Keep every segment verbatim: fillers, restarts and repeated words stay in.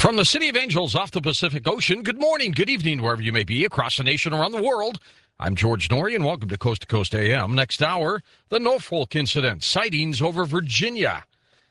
From the City of Angels off the Pacific Ocean, good morning, good evening, wherever you may be, across the nation, around the world. I'm George Norrie, and welcome to Coast to Coast A M. Next hour, the Norfolk incident, sightings over Virginia.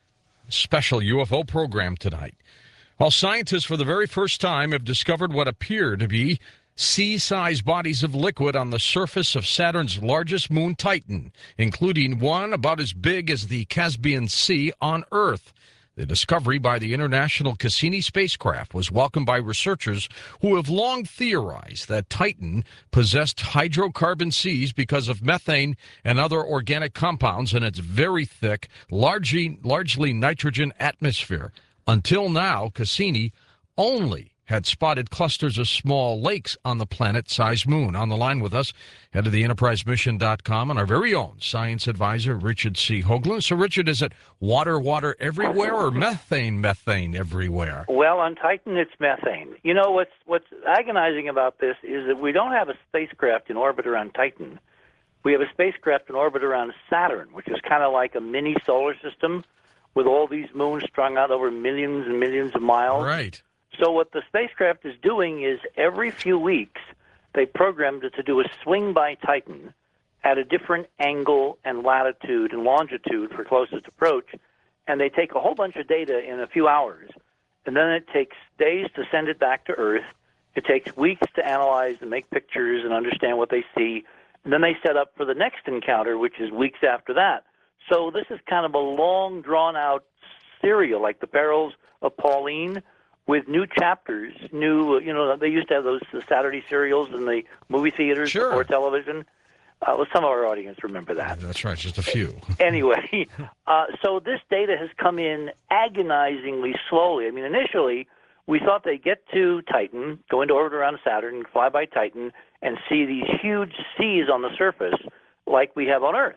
Special U F O program tonight. While scientists for the very first time have discovered what appear to be sea-sized bodies of liquid on the surface of Saturn's largest moon, Titan, including one about as big as the Caspian Sea on Earth. The discovery by the International Cassini spacecraft was welcomed by researchers who have long theorized that Titan possessed hydrocarbon seas because of methane and other organic compounds in its very thick, largely, largely nitrogen atmosphere. Until now, Cassini only had spotted clusters of small lakes on the planet-sized moon. On the line with us, head of the enterprise mission dot com and our very own science advisor, Richard C. Hoagland. So, Richard, is it water, water everywhere or methane, methane everywhere? Well, on Titan, it's methane. You know, what's, what's agonizing about this is that we don't have a spacecraft in orbit around Titan. We have a spacecraft in orbit around Saturn, which is kind of like a mini solar system with all these moons strung out over millions and millions of miles. Right. So what the spacecraft is doing is every few weeks they programmed it to do a swing by Titan at a different angle and latitude and longitude for closest approach, and they take a whole bunch of data in a few hours, and then it takes days to send it back to Earth. It takes weeks to analyze and make pictures and understand what they see, and then they set up for the next encounter, which is weeks after that. So this is kind of a long, drawn-out serial, like the Perils of Pauline, with new chapters, new, you know, they used to have those Saturday serials in the movie theaters Sure. before television. Uh, well, some of our audience remember that. That's right, just a few. Anyway, uh, so this data has come in agonizingly slowly. I mean, initially, we thought they'd get to Titan, go into orbit around Saturn, fly by Titan, and see these huge seas on the surface like we have on Earth.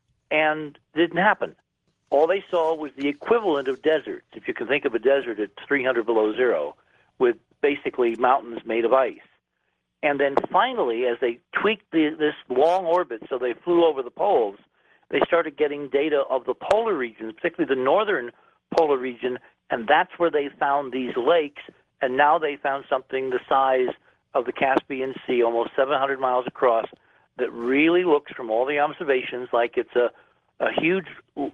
And it didn't happen. All they saw was the equivalent of deserts. If you can think of a desert at three hundred below zero, with basically mountains made of ice. And then finally, as they tweaked the, this long orbit so they flew over the poles, they started getting data of the polar regions, particularly the northern polar region, and that's where they found these lakes. And now they found something the size of the Caspian Sea, almost seven hundred miles across, that really looks, from all the observations, like it's a, a huge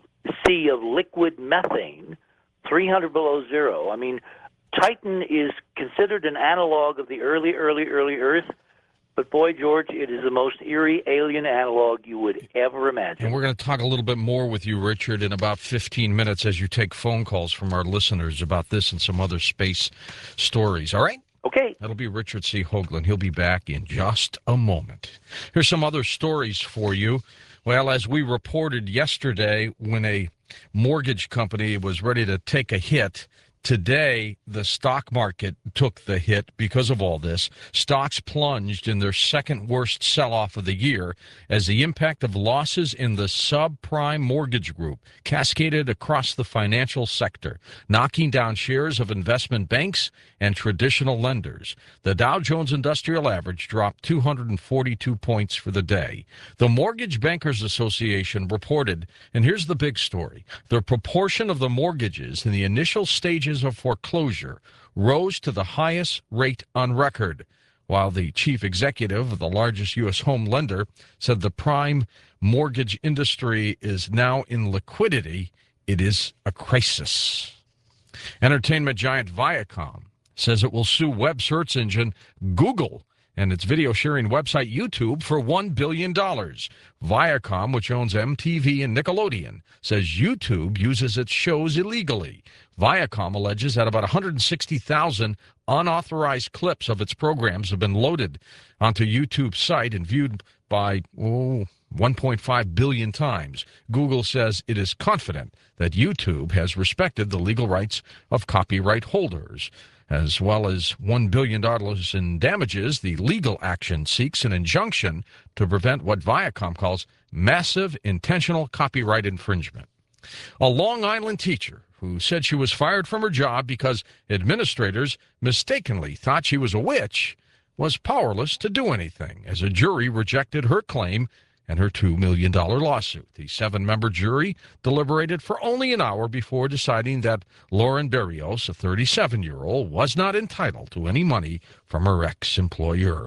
sea of liquid methane, three hundred below zero. I mean, Titan is considered an analog of the early, early, early Earth, but boy, George, it is the most eerie alien analog you would ever imagine. And we're going to talk a little bit more with you, Richard, in about fifteen minutes as you take phone calls from our listeners about this and some other space stories. All right? Okay. That'll be Richard C. Hoagland. He'll be back in just a moment. Here's some other stories for you. Well, as we reported yesterday, when a mortgage company was ready to take a hit, today the stock market took the hit because of all this. Stocks plunged in their second worst sell-off of the year as the impact of losses in the subprime mortgage group cascaded across the financial sector, knocking down shares of investment banks and traditional lenders. The Dow Jones Industrial Average dropped two hundred forty-two points for the day. The Mortgage Bankers Association reported, and here's the big story, the proportion of the mortgages in the initial stages of foreclosure rose to the highest rate on record, while the chief executive of the largest U S home lender said the prime mortgage industry is now in liquidity. It is a crisis. Entertainment giant Viacom says it will sue web search engine Google and its video sharing website YouTube for one billion dollars. Viacom, which owns M T V and Nickelodeon, says YouTube uses its shows illegally. Viacom alleges that about one hundred sixty thousand unauthorized clips of its programs have been loaded onto YouTube's site and viewed by oh, one point five billion times. Google says it is confident that YouTube has respected the legal rights of copyright holders. As well as one billion dollars in damages, the legal action seeks an injunction to prevent what Viacom calls massive intentional copyright infringement. A Long Island teacher who said she was fired from her job because administrators mistakenly thought she was a witch was powerless to do anything, as a jury rejected her claim and her two million dollars lawsuit. The seven-member jury deliberated for only an hour before deciding that Lauren Berrios, a thirty-seven-year-old, was not entitled to any money from her ex-employer.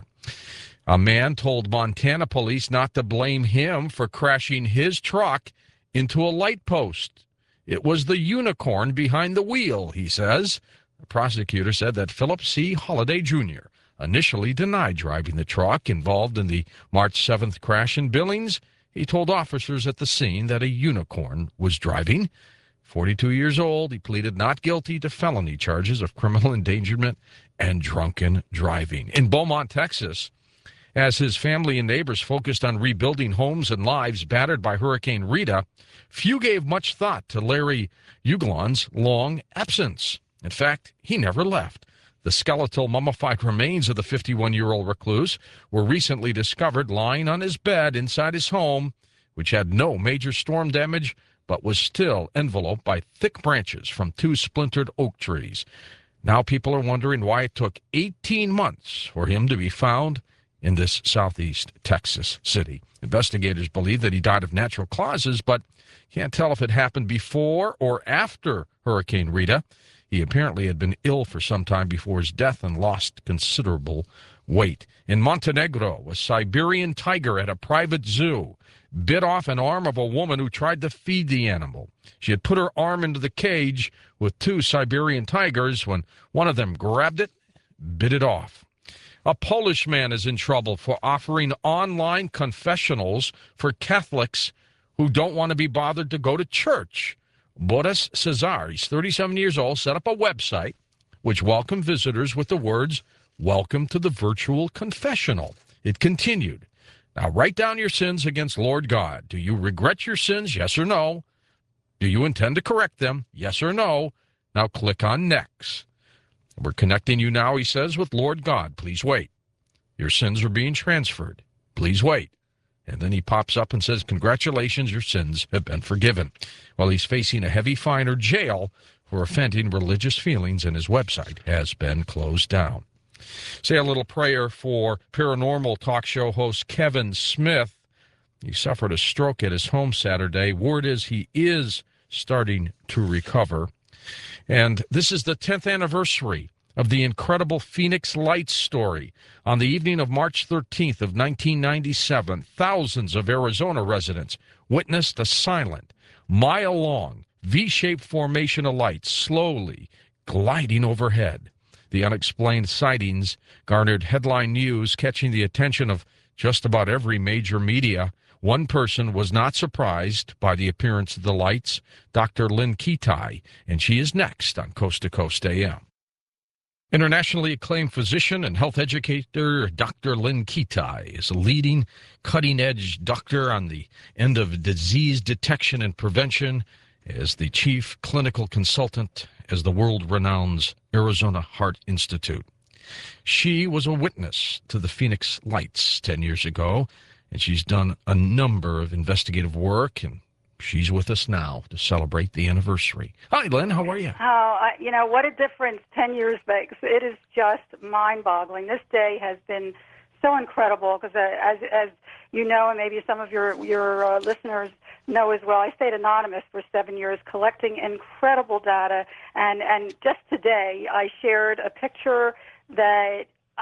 A man told Montana police not to blame him for crashing his truck into a light post. It was the unicorn behind the wheel, he says. The prosecutor said that Philip C. Holliday, Junior initially denied driving the truck involved in the March seventh crash in Billings. He told officers at the scene that a unicorn was driving. forty-two years old, he pleaded not guilty to felony charges of criminal endangerment and drunken driving. In Beaumont, Texas, as his family and neighbors focused on rebuilding homes and lives battered by Hurricane Rita, few gave much thought to Larry Uglon's long absence. In fact, he never left. The skeletal mummified remains of the fifty-one-year-old recluse were recently discovered lying on his bed inside his home, which had no major storm damage, but was still enveloped by thick branches from two splintered oak trees. Now people are wondering why it took eighteen months for him to be found in this southeast Texas city. Investigators believe that he died of natural causes, but can't tell if it happened before or after Hurricane Rita. He apparently had been ill for some time before his death and lost considerable weight. In Montenegro, a Siberian tiger at a private zoo bit off an arm of a woman who tried to feed the animal. She had put her arm into the cage with two Siberian tigers when one of them grabbed it, bit it off. A Polish man is in trouble for offering online confessionals for Catholics who don't want to be bothered to go to church. Boris Cezar, he's thirty-seven years old, set up a website which welcomed visitors with the words, "Welcome to the virtual confessional." It continued, "Now write down your sins against Lord God. Do you regret your sins? Yes or no? Do you intend to correct them? Yes or no? Now click on Next. We're connecting you now," he says, "with Lord God. Please wait. Your sins are being transferred. Please wait." And then he pops up and says, "Congratulations, your sins have been forgiven." Well, he's facing a heavy fine or jail for offending religious feelings, and his website has been closed down. Say a little prayer for paranormal talk show host Kevin Smith. He suffered a stroke at his home Saturday. Word is he is starting to recover. And this is the tenth anniversary of the incredible Phoenix Lights story. On the evening of March thirteenth of nineteen ninety-seven, thousands of Arizona residents witnessed a silent, mile-long, V-shaped formation of lights slowly gliding overhead. The unexplained sightings garnered headline news, catching the attention of just about every major media. One person was not surprised by the appearance of the lights, Doctor Lynn Kitai, and she is next on Coast to Coast A M. Internationally acclaimed physician and health educator Doctor Lynn Kitai is a leading, cutting-edge doctor on the end of disease detection and prevention as the chief clinical consultant as the world-renowned Arizona Heart Institute. She was a witness to the Phoenix Lights ten years ago, and she's done a number of investigative work, and she's with us now to celebrate the anniversary. Hi, Lynn. How are you? Oh, I, you know, what a difference ten years makes. It is just mind-boggling. This day has been so incredible because, uh, as as you know, and maybe some of your, your uh, listeners know as well, I stayed anonymous for seven years collecting incredible data. And, and just today, I shared a picture that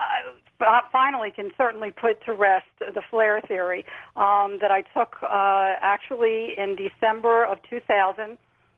uh, finally can certainly put to rest the flare theory um, that I took uh, actually in December of two thousand.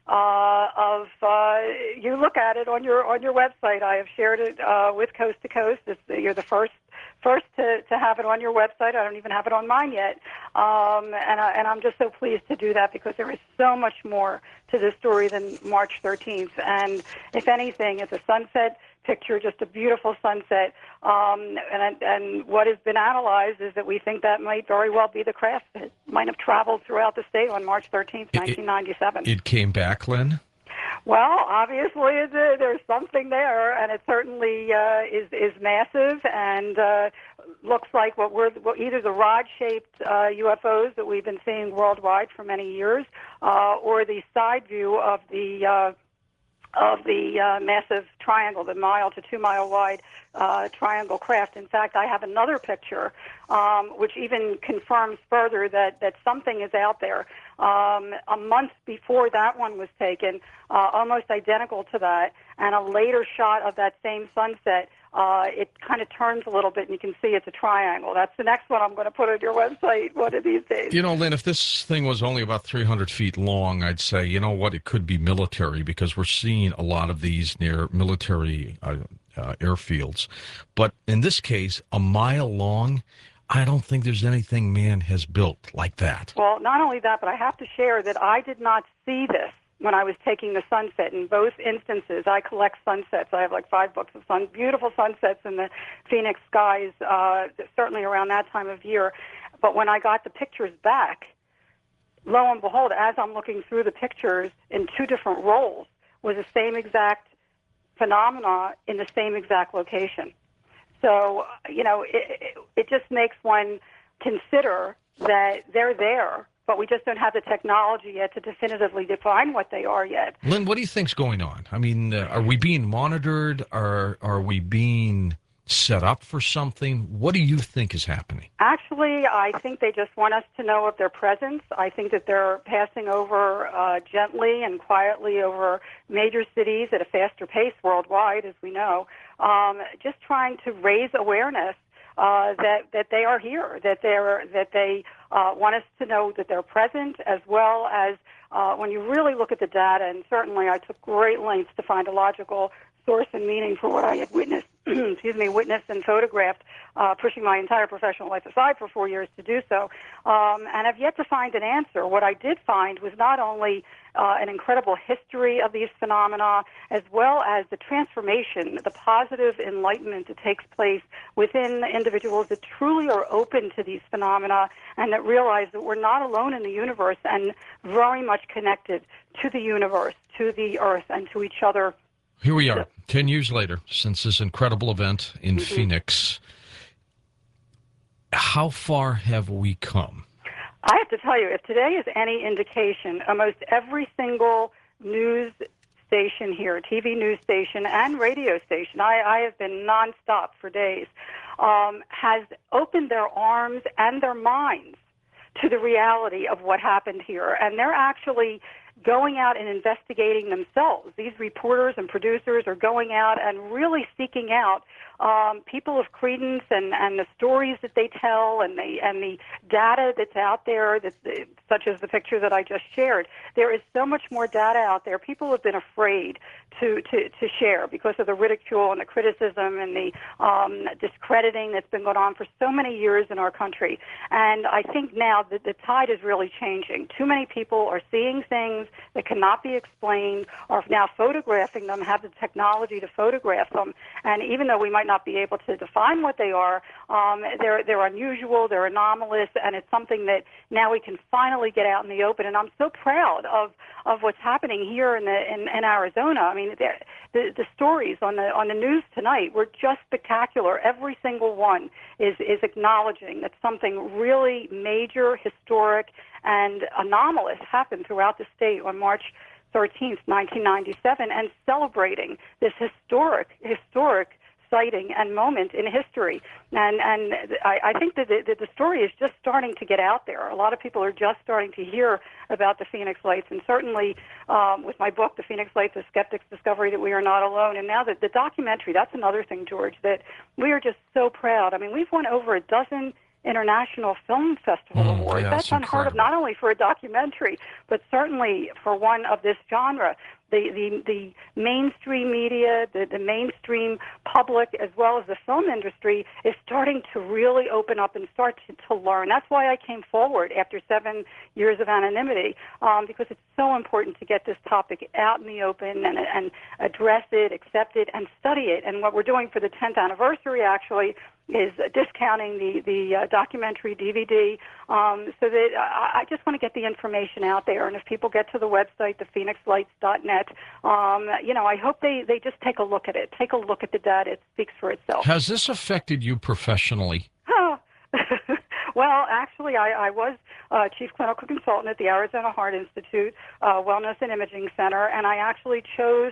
Uh, of uh, you look at it on your on your website. I have shared it uh, with Coast to Coast. It's, you're the first first to, to have it on your website. I don't even have it on mine yet, um, and I, and I'm just so pleased to do that because there is so much more to this story than March thirteenth. And if anything, it's a sunset picture, just a beautiful sunset. Um, and and what has been analyzed is that we think that might very well be the craft that might have traveled throughout the state on March thirteenth, nineteen ninety-seven. It, it came back, Lynn? Well, obviously it's, uh, there's something there, and it certainly uh, is is massive and uh, looks like what we're well, either the rod-shaped uh, U F Os that we've been seeing worldwide for many years, uh, or the side view of the uh, of the uh, massive triangle, the mile to two mile wide uh, triangle craft. In fact, I have another picture um, which even confirms further that, that something is out there. Um, a month before that one was taken, uh, almost identical to that, and a later shot of that same sunset, uh, it kind of turns a little bit, and you can see it's a triangle. That's the next one I'm going to put on your website one of these days. You know, Lynn, if this thing was only about three hundred feet long, I'd say, you know what, it could be military, because we're seeing a lot of these near military uh, uh, airfields. But in this case, a mile long, I don't think there's anything man has built like that. Well, not only that, but I have to share that I did not see this when I was taking the sunset. In both instances, I collect sunsets. I have like five books of sun, beautiful sunsets in the Phoenix skies, uh, certainly around that time of year. But when I got the pictures back, lo and behold, as I'm looking through the pictures in two different rolls, was the same exact phenomena in the same exact location. So, you know, it, it, it just makes one consider that they're there, but we just don't have the technology yet to definitively define what they are yet. Lynn, what do you think's going on? I mean, uh, are we being monitored? Are, are we being set up for something? What do you think is happening? Actually, I think they just want us to know of their presence. I think that they're passing over uh, gently and quietly over major cities at a faster pace worldwide, as we know, um, just trying to raise awareness uh, that that they are here, that they're that they uh, want us to know that they're present, as well as uh, when you really look at the data. And certainly, I took great lengths to find a logical source and meaning for what I had witnessed, excuse me, witnessed and photographed, uh, pushing my entire professional life aside for four years to do so, um, and I've yet to find an answer. What I did find was not only uh, an incredible history of these phenomena, as well as the transformation, the positive enlightenment that takes place within individuals that truly are open to these phenomena and that realize that we're not alone in the universe and very much connected to the universe, to the earth, and to each other. Here we are, ten years later, since this incredible event in Mm-hmm. Phoenix. How far have we come? I have to tell you, if today is any indication, almost every single news station here, T V news station and radio station, I, I have been nonstop for days, um, has opened their arms and their minds to the reality of what happened here. And they're actually going out and investigating themselves. These reporters and producers are going out and really seeking out um, people of credence and, and the stories that they tell and the and the data that's out there, that, such as the picture that I just shared. There is so much more data out there. People have been afraid to, to, to share because of the ridicule and the criticism and the um, discrediting that's been going on for so many years in our country. And I think now that the tide is really changing. Too many people are seeing things that cannot be explained, are now photographing them, have the technology to photograph them. And even though we might not be able to define what they are, um, they're, they're unusual, they're anomalous, and it's something that now we can finally get out in the open. And I'm so proud of, of what's happening here in, the, in, in Arizona. I mean, the, the, the stories on the, on the news tonight were just spectacular. Every single one is, is acknowledging that something really major, historic, and anomalous happened throughout the state on March thirteenth, nineteen ninety-seven, and celebrating this historic, historic sighting and moment in history. And and I, I think that the, that the story is just starting to get out there. A lot of people are just starting to hear about the Phoenix Lights, and certainly um, with my book, The Phoenix Lights, A Skeptic's Discovery That We Are Not Alone, and now that the documentary, that's another thing, George, that we are just so proud. I mean, we've won over a dozen International Film Festival Mm, awards. yeah, that's that's unheard of, incredible. not only for a documentary, but certainly for one of this genre. The, the, the mainstream media, the, the mainstream public, as well as the film industry, is starting to really open up and start to, to learn. That's why I came forward after seven years of anonymity, um, because it's so important to get this topic out in the open and, and address it, accept it, and study it. And what we're doing for the tenth anniversary, actually, is discounting the, the uh, documentary D V D, um, so that I, I just want to get the information out there. And if people get to the website, the phoenix lights dot net, um, you know, I hope they, they just take a look at it. Take a look at the data. It speaks for itself. Has this affected you professionally? Oh. Well, actually, I, I was uh, chief clinical consultant at the Arizona Heart Institute uh, Wellness and Imaging Center, and I actually chose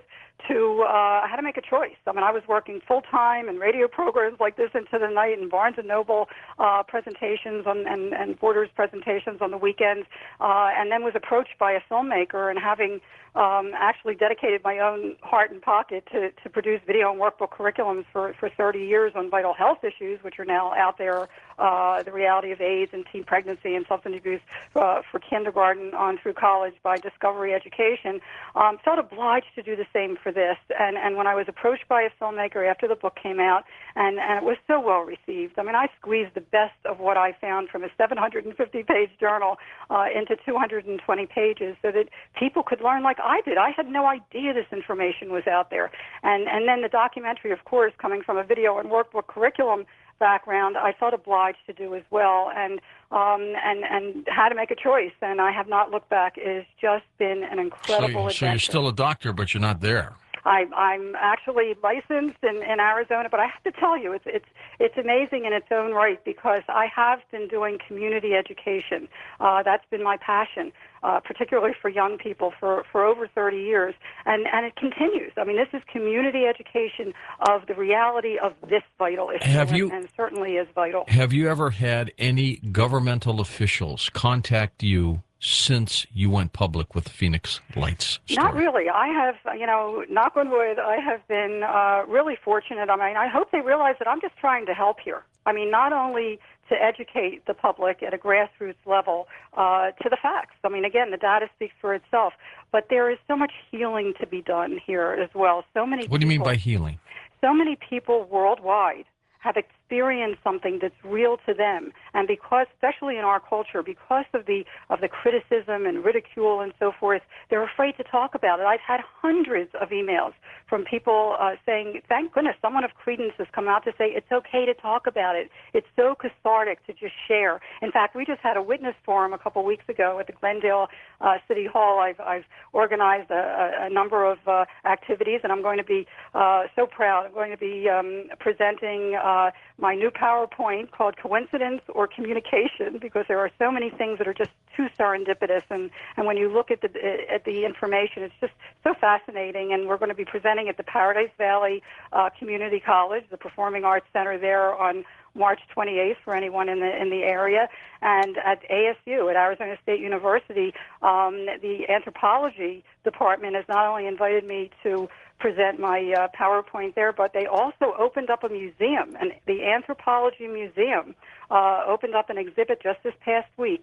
to uh, I had to make a choice. I mean, I was working full time in radio programs like this into the night, and Barnes and Noble uh, presentations on, and and Borders presentations on the weekends, uh, and then was approached by a filmmaker, and having um, actually dedicated my own heart and pocket to, to produce video and workbook curriculums for, for thirty years on vital health issues, which are now out there, uh, the reality of AIDS and teen pregnancy and substance abuse uh, for kindergarten on through college by Discovery Education, um, felt obliged to do the same for this. And, and when I was approached by a filmmaker after the book came out, and, and it was so well received, I mean, I squeezed the best of what I found from a seven hundred fifty page journal uh, into two hundred twenty pages so that people could learn like I did. I had no idea this information was out there. And, and then the documentary, of course, coming from a video and workbook curriculum background, I felt obliged to do as well, and um, and and had to make a choice, and I have not looked back. It has just been an incredible so, so adventure. you're still a doctor, but you're not there. I, I'm actually licensed in, in Arizona, but I have to tell you, it's it's it's amazing in its own right because I have been doing community education. Uh, that's been my passion, uh, particularly for young people, for, for over thirty years, and, and it continues. I mean, this is community education of the reality of this vital issue, Have and, you, and certainly is vital. Have you ever had any governmental officials contact you since you went public with the Phoenix Lights story? Not really. I have, you know, knock on wood, I have been uh, really fortunate. I mean, I hope they realize that I'm just trying to help here. I mean, not only to educate the public at a grassroots level uh, to the facts. I mean, again, the data speaks for itself, but there is so much healing to be done here as well. So many. What do you mean people, by healing? So many people worldwide have experienced something that's real to them, and because, especially in our culture, because of the of the criticism and ridicule and so forth, they're afraid to talk about it. I've had hundreds of emails from people uh, saying, "Thank goodness, someone of credence has come out to say it's okay to talk about it. It's so cathartic to just share." In fact, we just had a witness forum a couple weeks ago at the Glendale uh, City Hall. I've I've organized a, a number of uh, activities, and I'm going to be uh, so proud. I'm going to be um, presenting Uh, my new PowerPoint called Coincidence or Communication, because there are so many things that are just too serendipitous, and, and when you look at the at the information, it's just so fascinating. And we're going to be presenting at the Paradise Valley uh, Community College, the Performing Arts Center there, on March twenty-eighth for anyone in the in the area, and at A S U, at Arizona State University, um, the anthropology department has not only invited me to present my uh, PowerPoint there, but they also opened up a museum, and the Anthropology Museum uh, opened up an exhibit just this past week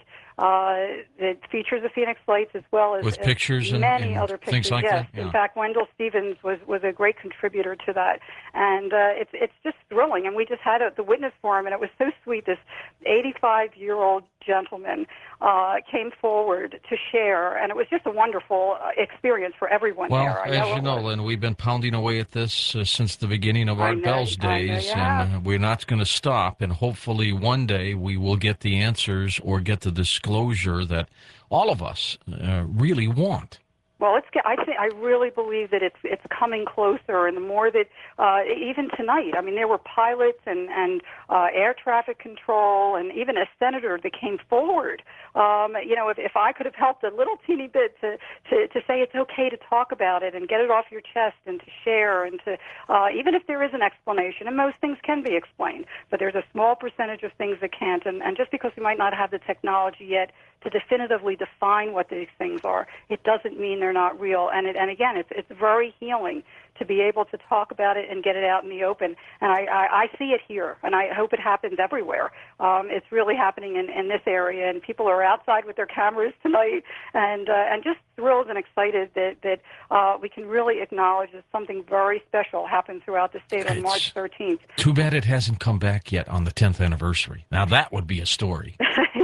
uh, that features the Phoenix Lights as well as, with as pictures many and, and other pictures. things like yes, that. Yeah. In fact, Wendell Stevens was, was a great contributor to that, and uh, it's it's just thrilling. And we just had a, the witness forum, and it was so sweet. This eighty-five-year-old gentleman uh, came forward to share, and it was just a wonderful uh, experience for everyone well, there. I as know you know, was. Lynn, we've been pounding away at this uh, since the beginning of I Art know, Bell's I know days, you and have. uh, we're not going to stop. And hopefully, one day we will get the answers or get the disclosure that all of us uh, really want. Well, it's. I think I really believe that it's it's coming closer, and the more that uh, even tonight, I mean, there were pilots and and uh, air traffic control, and even a senator that came forward. Um, you know, if if I could have helped a little teeny bit to, to to say it's okay to talk about it and get it off your chest and to share and to uh, even if there is an explanation, and most things can be explained, but there's a small percentage of things that can't, and and just because we might not have the technology yet to definitively define what these things are, it doesn't mean they're not real. And it, and again, it's it's very healing to be able to talk about it and get it out in the open. And I, I, I see it here, and I hope it happens everywhere. Um, it's really happening in, in this area, and people are outside with their cameras tonight, and uh, and just thrilled and excited that that uh, we can really acknowledge that something very special happened throughout the state on It's March thirteenth. Too bad it hasn't come back yet on the tenth anniversary. Now that would be a story.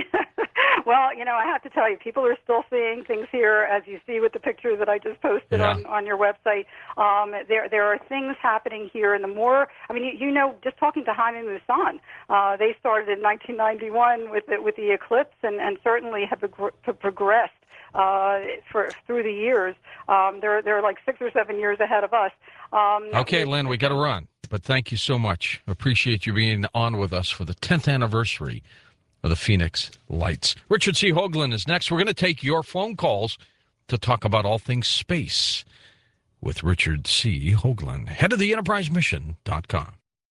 Well, you know, I have to tell you, people are still seeing things here, as you see with the picture that I just posted Yeah. on, on your website. Um, there there are things happening here, and the more, I mean, you, you know, just talking to Jaime Maussan, uh, they started in nineteen ninety-one with the, with the eclipse, and, and certainly have progr- progressed uh, for through the years. Um, they're they're like six or seven years ahead of us. Um, Okay, Lynn, we got to run, but thank you so much. Appreciate you being on with us for the tenth anniversary of the Phoenix Lights. Richard C. Hoagland is next. We're going to take your phone calls to talk about all things space. with Richard C. Hoagland, head of the enterprise mission dot com.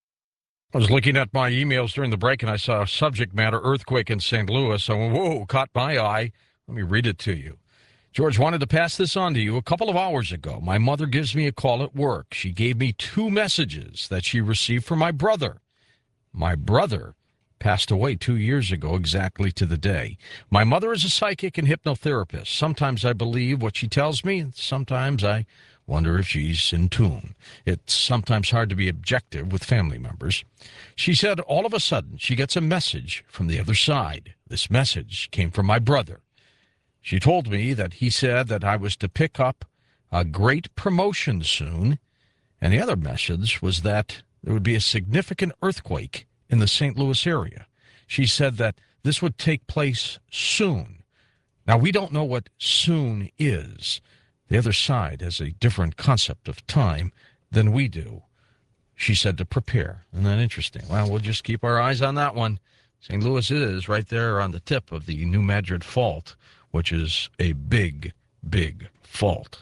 I was looking at my emails during the break, and I saw a subject matter, earthquake in Saint Louis. I went, whoa, caught my eye. Let me read it to you. George, wanted to pass this on to you. A couple of hours ago, my mother gives me a call at work. She gave me two messages that she received from my brother. My brother passed away two years ago, exactly to the day. My mother is a psychic and hypnotherapist. Sometimes I believe what she tells me, and sometimes I wonder if she's in tune. It's sometimes hard to be objective with family members. She said all of a sudden she gets a message from the other side. This message came from my brother. She told me that he said that I was to pick up a great promotion soon, and the other message was that there would be a significant earthquake in the Saint Louis area. She said that this would take place soon. Now, we don't know what soon is. The other side has a different concept of time than we do. She said to prepare. Isn't that interesting? Well, we'll just keep our eyes on that one. Saint Louis is right there on the tip of the New Madrid Fault, which is a big, big fault.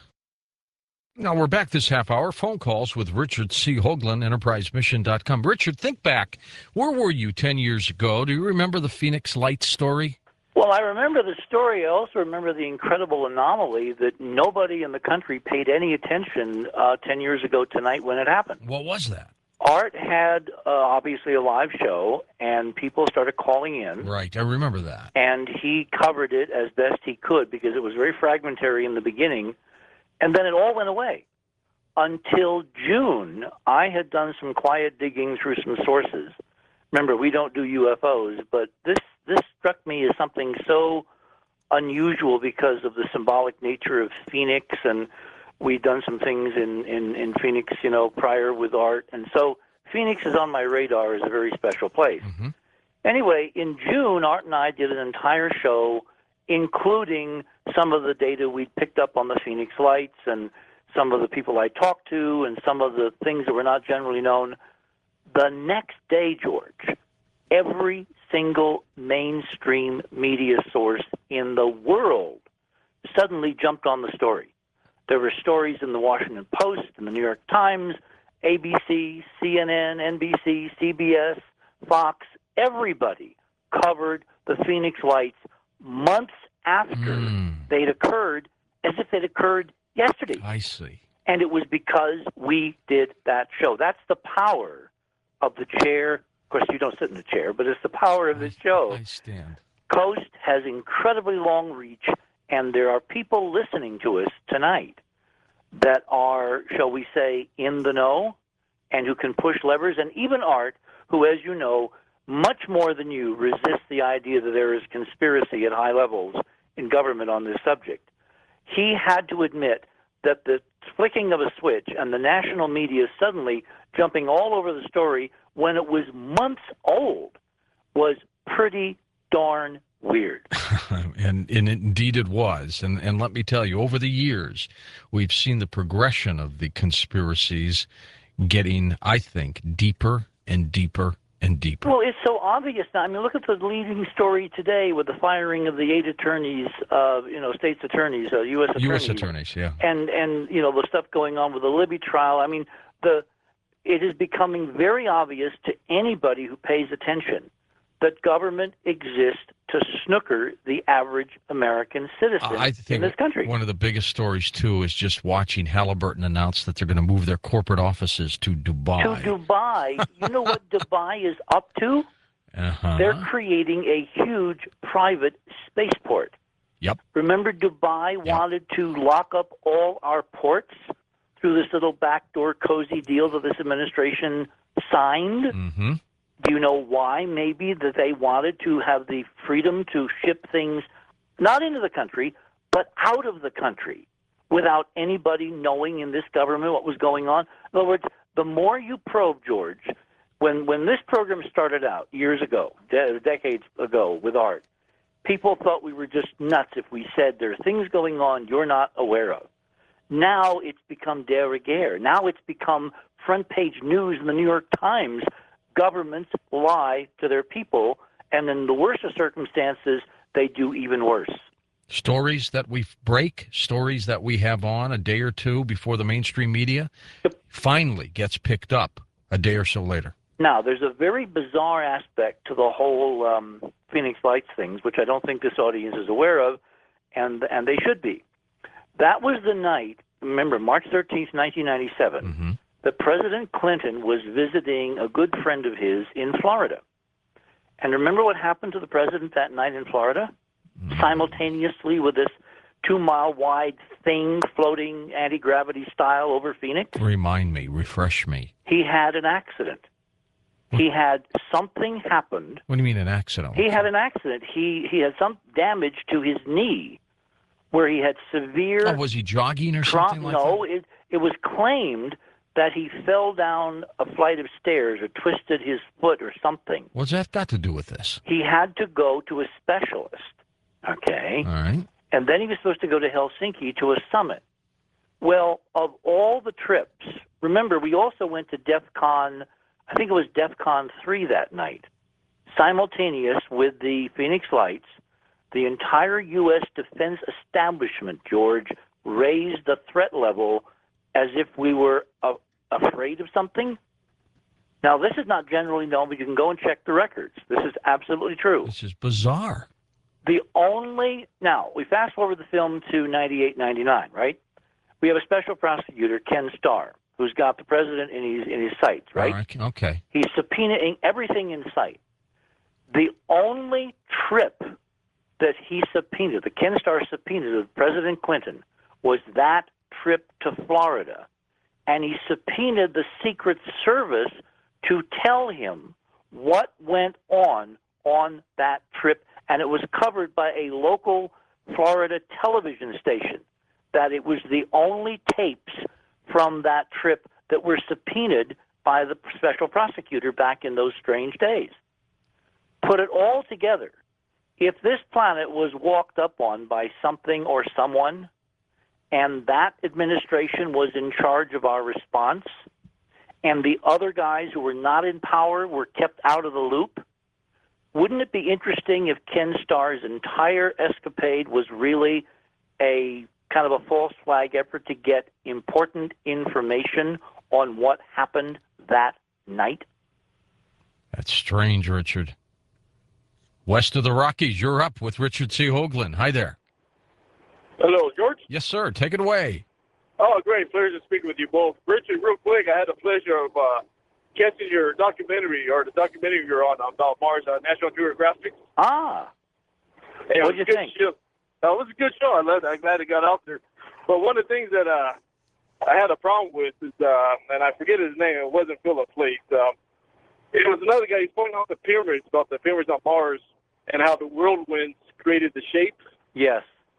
Now, we're back this half hour. Phone calls with Richard C. Hoagland, enterprise mission dot com. Richard, think back. Where were you ten years ago? Do you remember the Phoenix Lights story? Well, I remember the story. I also remember the incredible anomaly that nobody in the country paid any attention uh, ten years ago tonight when it happened. What was that? Art had uh, obviously a live show, and people started calling in. Right, I remember that. And he covered it as best he could because it was very fragmentary in the beginning, and then it all went away. Until June, I had done some quiet digging through some sources. Remember, we don't do U F Os, but this this struck me as something so unusual because of the symbolic nature of Phoenix, and we'd done some things in, in, in Phoenix, you know, prior with Art. And so Phoenix is on my radar as a very special place. Mm-hmm. Anyway, in June, Art and I did an entire show, including some of the data we'd picked up on the Phoenix Lights and some of the people I talked to and some of the things that were not generally known. The next day, George, every single mainstream media source in the world suddenly jumped on the story. There were stories in the Washington Post, in the New York Times, A B C, C N N, N B C, C B S, Fox. Everybody covered the Phoenix Lights months after Mm. they'd occurred, as if they'd occurred yesterday. I see. And it was because we did that show. That's the power of the chair. Of course, you don't sit in the chair, but it's the power of the show. I stand. Coast has incredibly long reach, and there are people listening to us tonight that are, shall we say, in the know and who can push levers. And even Art, who, as you know, much more than you, resists the idea that there is conspiracy at high levels in government on this subject. He had to admit that the flicking of a switch and the national media suddenly jumping all over the story when it was months old was pretty darn weird. and, and indeed it was. And, and let me tell you, over the years, we've seen the progression of the conspiracies getting, I think, deeper and deeper and deeper. Well, it's so obvious now. I mean, look at the leading story today with the firing of the eight attorneys, uh, you know, states attorneys, uh, U S attorneys. U S attorneys, yeah. And, and, you know, the stuff going on with the Libby trial. I mean, the it is becoming very obvious to anybody who pays attention that government exists to snooker the average American citizen I think in this country. One of the biggest stories, too, is just watching Halliburton announce that they're going to move their corporate offices to Dubai. To Dubai. You know what Dubai is up to? Uh-huh. They're creating a huge private spaceport. Yep. Remember Dubai Yep. wanted to lock up all our ports through this little backdoor cozy deal that this administration signed? Mm-hmm. Do you know why? Maybe that they wanted to have the freedom to ship things not into the country, but out of the country without anybody knowing in this government what was going on. In other words, the more you probe, George, when, when this program started out years ago, de- decades ago with Art, people thought we were just nuts if we said there are things going on you're not aware of. Now it's become de rigueur. Now it's become front page news in the New York Times. Governments lie to their people, and in the worst of circumstances, they do even worse. Stories that we break, stories that we have on a day or two before the mainstream media, finally gets picked up a day or so later. Now, there's a very bizarre aspect to the whole um, Phoenix Lights things, which I don't think this audience is aware of, and and they should be. That was the night, remember, March thirteenth, nineteen ninety-seven, Mm-hmm. that President Clinton was visiting a good friend of his in Florida. And remember what happened to the president that night in Florida? Mm-hmm. Simultaneously with this two-mile wide thing floating anti-gravity style over Phoenix? Remind me, refresh me. He had an accident. He had something happened. What do you mean an accident? He had an accident. He he had some damage to his knee where he had severe... Oh, was he jogging or tra- something like no, that? it, it was claimed that he fell down a flight of stairs or twisted his foot or something. What's that got to do with this? He had to go to a specialist, okay? All right. And then he was supposed to go to Helsinki to a summit. Well, of all the trips, remember, we also went to DEF CON, I think it was DEF CON three that night, simultaneous with the Phoenix Lights. The entire U S defense establishment, George, raised the threat level as if we were uh, afraid of something. Now, this is not generally known, but you can go and check the records. This is absolutely true. This is bizarre. The only, now, we fast forward the film to ninety-eight, ninety-nine, right? We have a special prosecutor, Ken Starr, who's got the president in his, in his sights, right? All right. Okay. He's subpoenaing everything in sight. The only trip that he subpoenaed, the Ken Starr subpoenaed of President Clinton, was that trip to Florida. And he subpoenaed the Secret Service to tell him what went on on that trip. And it was covered by a local Florida television station, that it was the only tapes from that trip that were subpoenaed by the special prosecutor back in those strange days. Put it all together. If this planet was walked up on by something or someone, and that administration was in charge of our response, and the other guys who were not in power were kept out of the loop, wouldn't it be interesting if Ken Starr's entire escapade was really a kind of a false flag effort to get important information on what happened that night? That's strange, Richard. West of the Rockies, you're up with Richard C. Hoagland. Hi there. Hello, George. Yes, sir. Take it away. Oh, great. Pleasure speaking with you both. Richard, real quick, I had the pleasure of uh, catching your documentary, or the documentary you're on about Mars, uh, National Geographic. Ah. And What'd you think? Show. Uh, it was a good show. I loved it. I'm glad it got out there. But one of the things that uh, I had a problem with is, uh, and I forget his name, it wasn't Philip Place. Um, it was another guy. He's pointing out the pyramids, about the pyramids on Mars, and how the whirlwinds created the shape. Yes.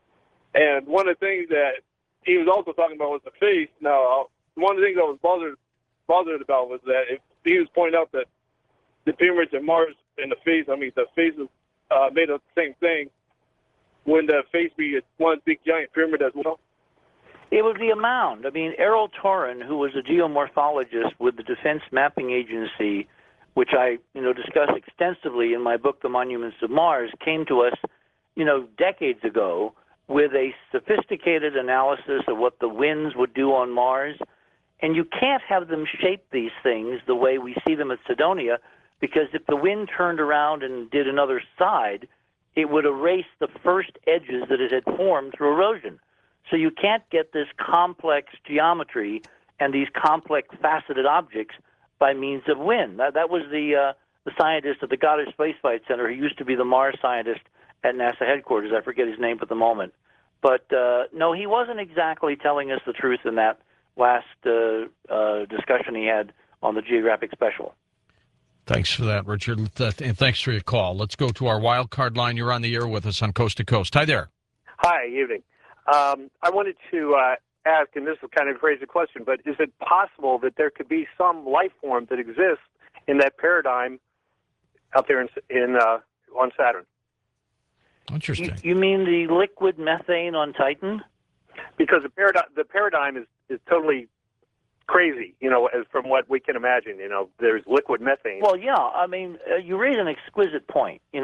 And one of the things that he was also talking about was the face. Now, one of the things I was bothered bothered about was that if he was pointing out that the pyramids and Mars and the face, I mean, the face is uh, made of the same thing, wouldn't the face be one big giant pyramid as well? It would be a mound. I mean, Errol Torren, who was a geomorphologist with the Defense Mapping Agency, which I, you know, discuss extensively in my book, The Monuments of Mars, came to us, you know, decades ago with a sophisticated analysis of what the winds would do on Mars. And you can't have them shape these things the way we see them at Cydonia, because if the wind turned around and did another side, it would erase the first edges that it had formed through erosion. So you can't get this complex geometry and these complex faceted objects by means of wind. That, that was the uh, the scientist at the Goddard Space Flight Center, who used to be the Mars scientist at NASA headquarters. I forget his name at the moment. But uh, no, he wasn't exactly telling us the truth in that last uh, uh, discussion he had on the Geographic Special. Thanks for that, Richard, and thanks for your call. Let's go to our wild card line. You're on the air with us on Coast to Coast. Hi there. Hi, evening. Um, I wanted to uh, ask, and this is kind of a crazy question, but is it possible that there could be some life form that exists in that paradigm out there in, in uh, on Saturn? Interesting. You, you mean the liquid methane on Titan? Because the paradigm, the paradigm is, is totally crazy, you know, as from what we can imagine. You know, there's liquid methane. Well, yeah. I mean, uh, you raise an exquisite point. You know,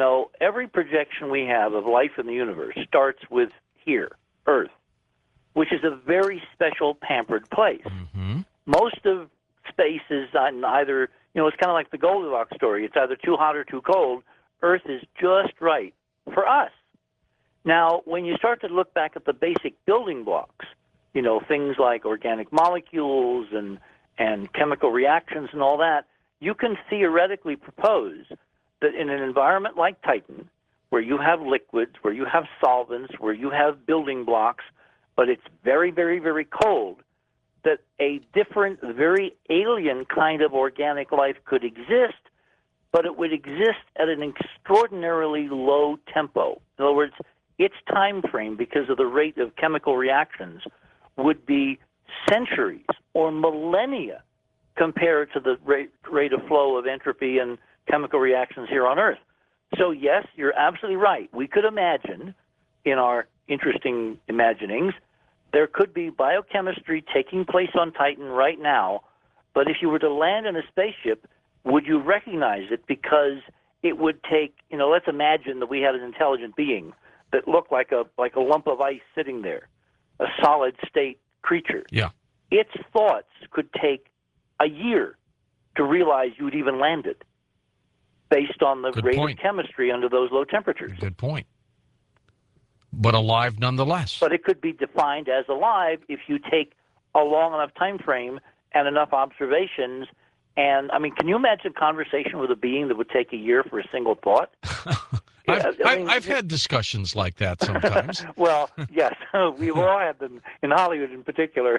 every projection we have of life in the universe starts with here, Earth, which is a very special, pampered place. Mm-hmm. Most of space is on either, you know, it's kind of like the Goldilocks story. It's either too hot or too cold. Earth is just right for us. Now, when you start to look back at the basic building blocks, you know, things like organic molecules and, and chemical reactions and all that, you can theoretically propose that in an environment like Titan, where you have liquids, where you have solvents, where you have building blocks, but it's very, very, very cold, that a different, very alien kind of organic life could exist, but it would exist at an extraordinarily low tempo. In other words, its time frame, because of the rate of chemical reactions, would be centuries or millennia compared to the rate, rate of flow of entropy and chemical reactions here on Earth. So yes, you're absolutely right. We could imagine, in our interesting imaginings, there could be biochemistry taking place on Titan right now, but if you were to land in a spaceship, would you recognize it? Because it would take, you know, let's imagine that we had an intelligent being that looked like a like a lump of ice sitting there, a solid state creature. Yeah. Its thoughts could take a year to realize you would even land it, based on the Good rate point. of chemistry under those low temperatures. Good point. But alive nonetheless. But it could be defined as alive if you take a long enough time frame and enough observations. And, I mean, can you imagine a conversation with a being that would take a year for a single thought? I've, I mean, I've had discussions like that sometimes. Well, yes, we've all had them, in Hollywood in particular.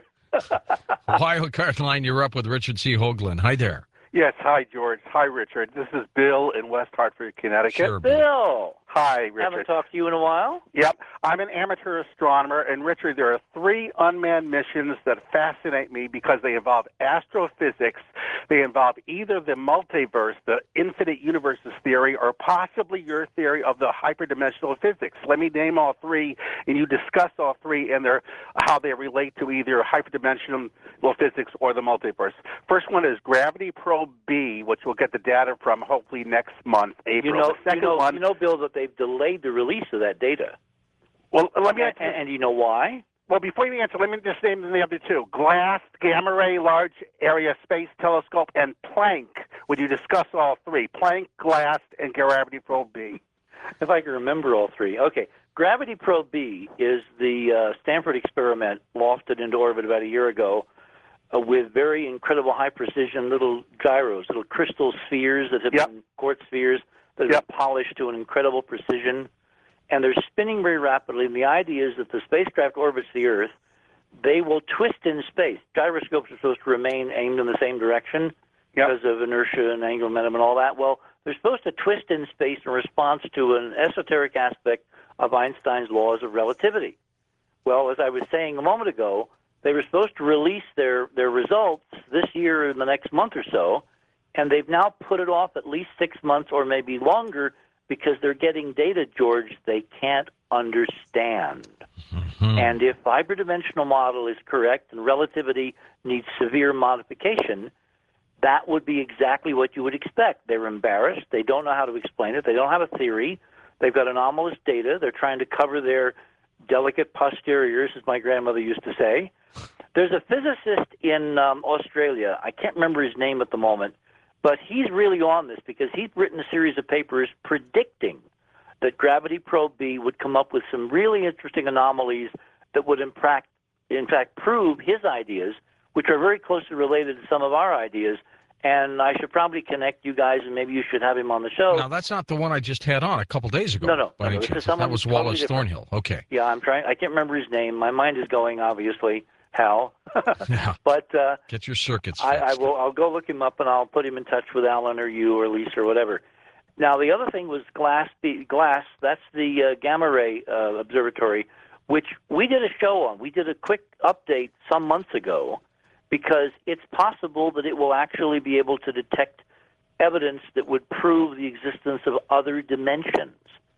Wild Card Line, you're up with Richard C. Hoagland. Hi there. Yes, hi, George. Hi, Richard. This is Bill in West Hartford, Connecticut. Sure, Bill. Bill, Hi, haven't Richard. talked to you in a while. Yep, I'm an amateur astronomer, and Richard, there are three unmanned missions that fascinate me because they involve astrophysics. They involve either the multiverse, the infinite universes theory, or possibly your theory of the hyperdimensional physics. Let me name all three, and you discuss all three and their how they relate to either hyperdimensional physics or the multiverse. First one is Gravity Probe B, which we'll get the data from hopefully next month, April. You know, the second you know, one. you know, Bill, that they've delayed the release of that data. Well, let me And, answer. and you know why? Well, before you answer, let me just name the other two: GLAST, Gamma Ray Large Area Space Telescope, and Planck. Would you discuss all three? Planck, GLAST, and Gravity Probe B. If I can remember all three. Okay. Gravity Probe B is the uh, Stanford experiment lofted into orbit about a year ago uh, with very incredible high precision little gyros, little crystal spheres that have Yep. been quartz spheres that have Yep. been polished to an incredible precision. And they're spinning very rapidly. And the idea is that the spacecraft orbits the Earth. They will twist in space. Gyroscopes are supposed to remain aimed in the same direction Yep. because of inertia and angular momentum and all that. Well, they're supposed to twist in space in response to an esoteric aspect of Einstein's laws of relativity. Well, as I was saying a moment ago, they were supposed to release their, their results this year in the next month or so, and they've now put it off at least six months or maybe longer because they're getting data, George, they can't understand. Mm-hmm. And if the hyperdimensional model is correct and relativity needs severe modification, that would be exactly what you would expect. They're embarrassed. They don't know how to explain it. They don't have a theory. They've got anomalous data. They're trying to cover their delicate posteriors, as my grandmother used to say. There's a physicist in um, Australia. I can't remember his name at the moment, but he's really on this because he's written a series of papers predicting that Gravity Probe B would come up with some really interesting anomalies that would in fact, in fact prove his ideas, which are very closely related to some of our ideas. And I should probably connect you guys, and maybe you should have him on the show. Now, that's not the one I just had on a couple days ago. No, no, by no, any no, this is chance. someone That was totally Wallace different. Thornhill. Okay. Yeah, I'm trying. I can't remember his name. My mind is going, obviously, Hal. Yeah. But uh, Get your circuits I, I fixed. will. I'll go look him up, and I'll put him in touch with Alan or you or Lisa or whatever. Now, the other thing was Glass. B, Glass. That's the uh, Gamma Ray uh, Observatory, which we did a show on. We did a quick update some months ago because it's possible that it will actually be able to detect evidence that would prove the existence of other dimensions.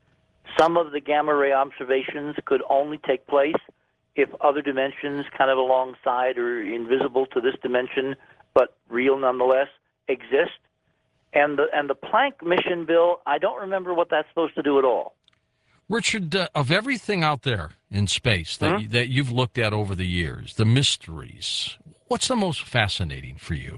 Some of the gamma ray observations could only take place if other dimensions kind of alongside or invisible to this dimension, but real nonetheless, exist. And the and the Planck mission, Bill, I don't remember what that's supposed to do at all. Richard, uh, of everything out there in space that, Hmm? you, that you've looked at over the years, the mysteries, what's the most fascinating for you?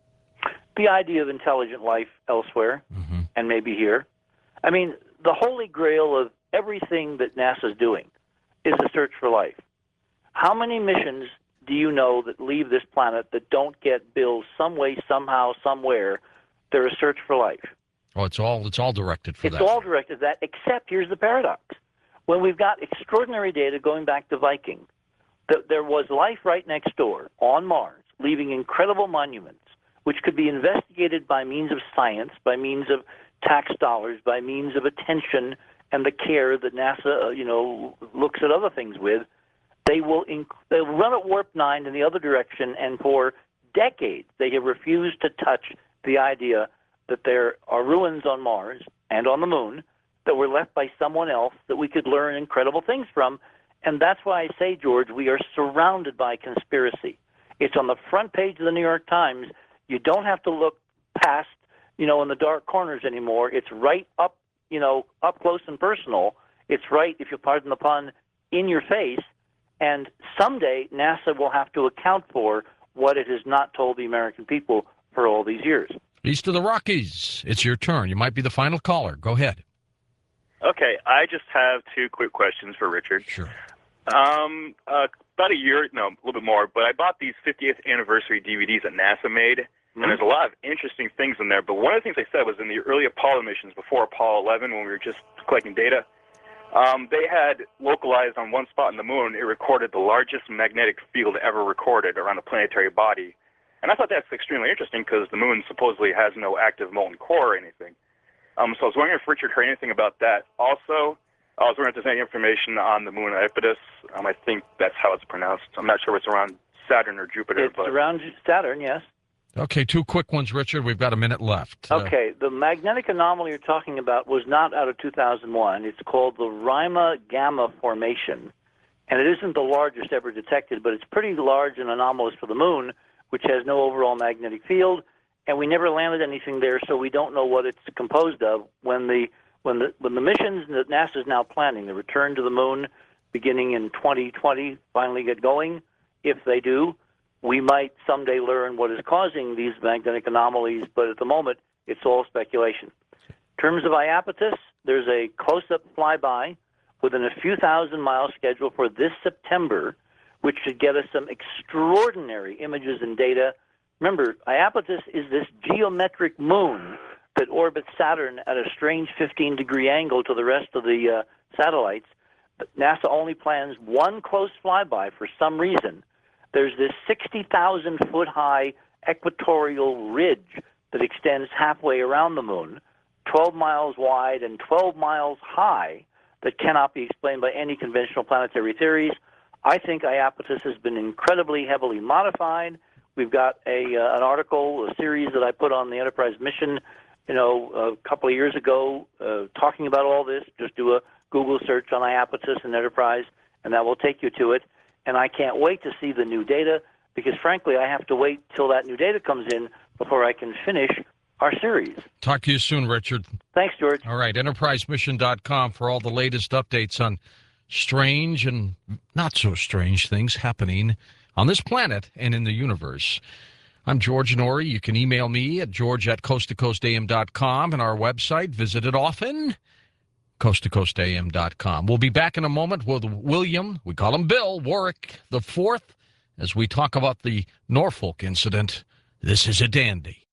The idea of intelligent life elsewhere, Mm-hmm. and maybe here. I mean, the holy grail of everything that NASA's doing is the search for life. How many missions do you know that leave this planet that don't get billed some way, somehow, somewhere? They're a search for life. Oh, it's all it's all directed for It's that. all directed at that, except here's the paradox. When we've got extraordinary data going back to Viking, that there was life right next door on Mars, leaving incredible monuments, which could be investigated by means of science, by means of tax dollars, by means of attention and the care that NASA, uh, you know, looks at other things with. They will inc- they'll run at warp nine in the other direction, and for decades they have refused to touch the idea that there are ruins on Mars and on the moon that were left by someone else that we could learn incredible things from. And that's why I say, George, we are surrounded by conspiracy. It's on the front page of the New York Times. You don't have to look past, you know, in the dark corners anymore. It's right up, you know, up close and personal. It's right, if you pardon the pun, in your face. And someday NASA will have to account for what it has not told the American people for all these years. East of the Rockies, it's your turn. You might be the final caller. Go ahead. Okay, I just have two quick questions for Richard. Sure. Um, uh, about a year, no, a little bit more, but I bought these fiftieth anniversary D V Ds that NASA made, mm-hmm. and there's a lot of interesting things in there. But one of the things they said was in the early Apollo missions before Apollo eleven, when we were just collecting data, um, they had localized on one spot in the moon, it recorded the largest magnetic field ever recorded around a planetary body. And I thought that's extremely interesting because the moon supposedly has no active molten core or anything. Um, so I was wondering if Richard heard anything about that. Also, I was wondering if there's any information on the moon Iapetus. Um, I think that's how it's pronounced. I'm not sure if it's around Saturn or Jupiter. It's but... around Saturn, yes. Okay, two quick ones, Richard. We've got a minute left. Uh, Okay, the magnetic anomaly you're talking about was not out of two thousand one. It's called the Rima Gamma Formation, and it isn't the largest ever detected, but it's pretty large and anomalous for the moon, which has no overall magnetic field, and we never landed anything there, so we don't know what it's composed of. When the when the when the missions that NASA is now planning, the return to the moon, beginning in twenty twenty, finally get going, if they do, we might someday learn what is causing these magnetic anomalies, but at the moment, it's all speculation. In terms of Iapetus, there's a close-up flyby within a few thousand miles scheduled for this September, which should get us some extraordinary images and data. Remember, Iapetus is this geometric moon that orbits Saturn at a strange fifteen-degree angle to the rest of the uh, satellites. But NASA only plans one close flyby for some reason. There's this sixty thousand foot high equatorial ridge that extends halfway around the moon, twelve miles wide and twelve miles high, that cannot be explained by any conventional planetary theories. I think Iapetus has been incredibly heavily modified. We've got a uh, an article, a series that I put on the Enterprise mission, you know, a couple of years ago, uh, talking about all this. Just do a Google search on Iapetus and Enterprise, and that will take you to it. And I can't wait to see the new data because, frankly, I have to wait till that new data comes in before I can finish our series. Talk to you soon, Richard. Thanks, George. All right, enterprise mission dot com for all the latest updates on strange and not so strange things happening on this planet and in the universe. I'm George Norrie. You can email me at george at coast to coast a m dot com and our website. Visit it often, coast to coast a m dot com. We'll be back in a moment with William, we call him Bill, Warwick the Fourth, as we talk about the Norfolk incident. This is a dandy.